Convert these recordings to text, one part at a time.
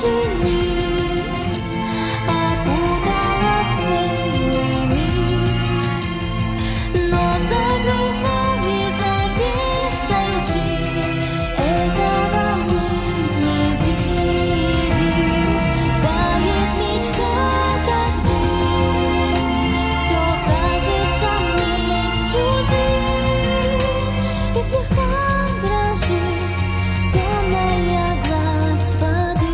расчленить, опутала целый мир, но за глухой завесой лжи этого мы не видим. Тает мечта каждый, все кажется мне чужим, и слегка дрожит темная гладь воды.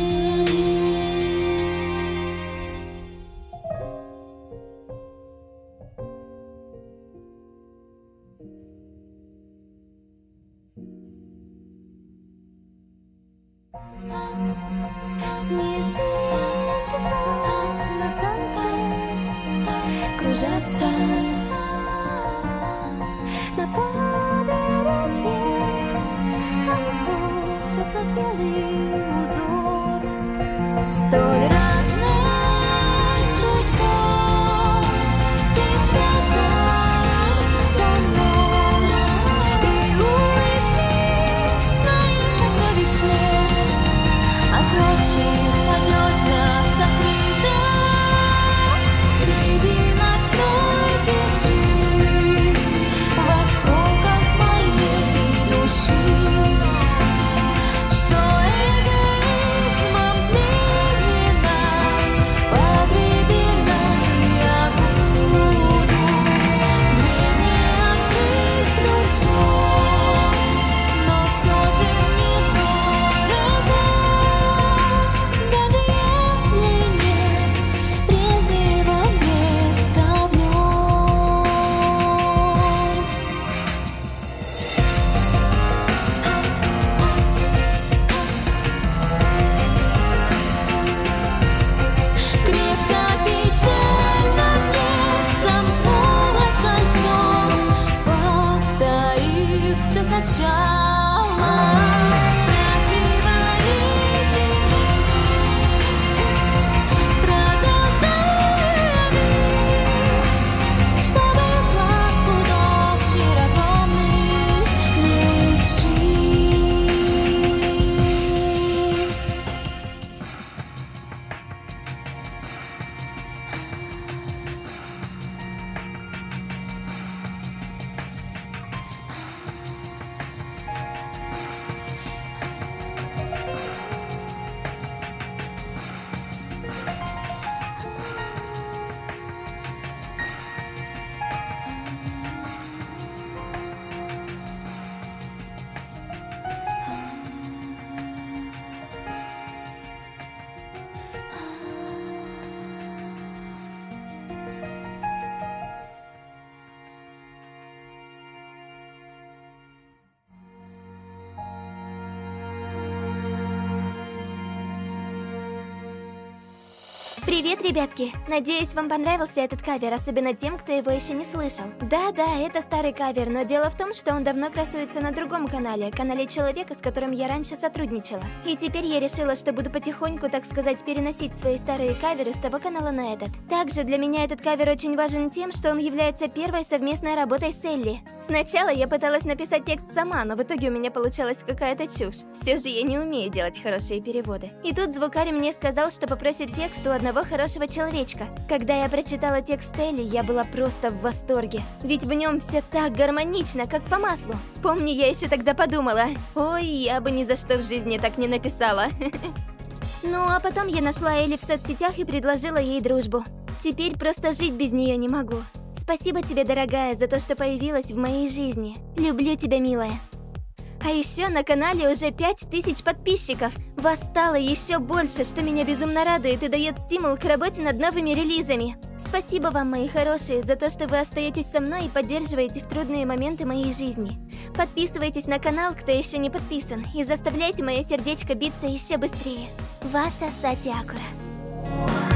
Снежинки словно в танце кружатся на побережье, они сложатся в белый узор. Столь разной судьбой ты связан со мной, и улыбки твои сокровища от прочих надежно сокрыта среди ночной тиши, в осколках моей души, что эгоизмом пленена, погребена я буду, дверь не открыть ключом, но все же мне дорого, даже если нет прежнего блеска в нем. Крепко печально мне сомкнулось кольцом, повторив все сначала. Противоречий нет, продолжаю бить, чтобы сладкую ночь мир огромный не сшить. Привет, ребятки! Надеюсь, вам понравился этот кавер, особенно тем, кто его еще не слышал. Да-да, это старый кавер, но дело в том, что он давно красуется на другом канале человека, с которым я раньше сотрудничала. И теперь я решила, что буду потихоньку, так сказать, переносить свои старые каверы с того канала на этот. Также для меня этот кавер очень важен тем, что он является первой совместной работой с Элли. Сначала я пыталась написать текст сама, но в итоге у меня получалась какая-то чушь. Все же я не умею делать хорошие переводы. И тут звукарь мне сказал, что попросит текст у одного хорошего человечка. Когда я прочитала текст Элли, я была просто в восторге. Ведь в нем все так гармонично, как по маслу. Помню, я еще тогда подумала: ой, я бы ни за что в жизни так не написала. Ну, а потом я нашла Элли в соцсетях и предложила ей дружбу. Теперь просто жить без нее не могу. Спасибо тебе, дорогая, за то, что появилась в моей жизни. Люблю тебя, милая. А еще на канале уже 5000 подписчиков. Вас стало еще больше, что меня безумно радует и дает стимул к работе над новыми релизами. Спасибо вам, мои хорошие, за то, что вы остаетесь со мной и поддерживаете в трудные моменты моей жизни. Подписывайтесь на канал, кто еще не подписан, и заставляйте мое сердечко биться еще быстрее. Ваша Сати Акура.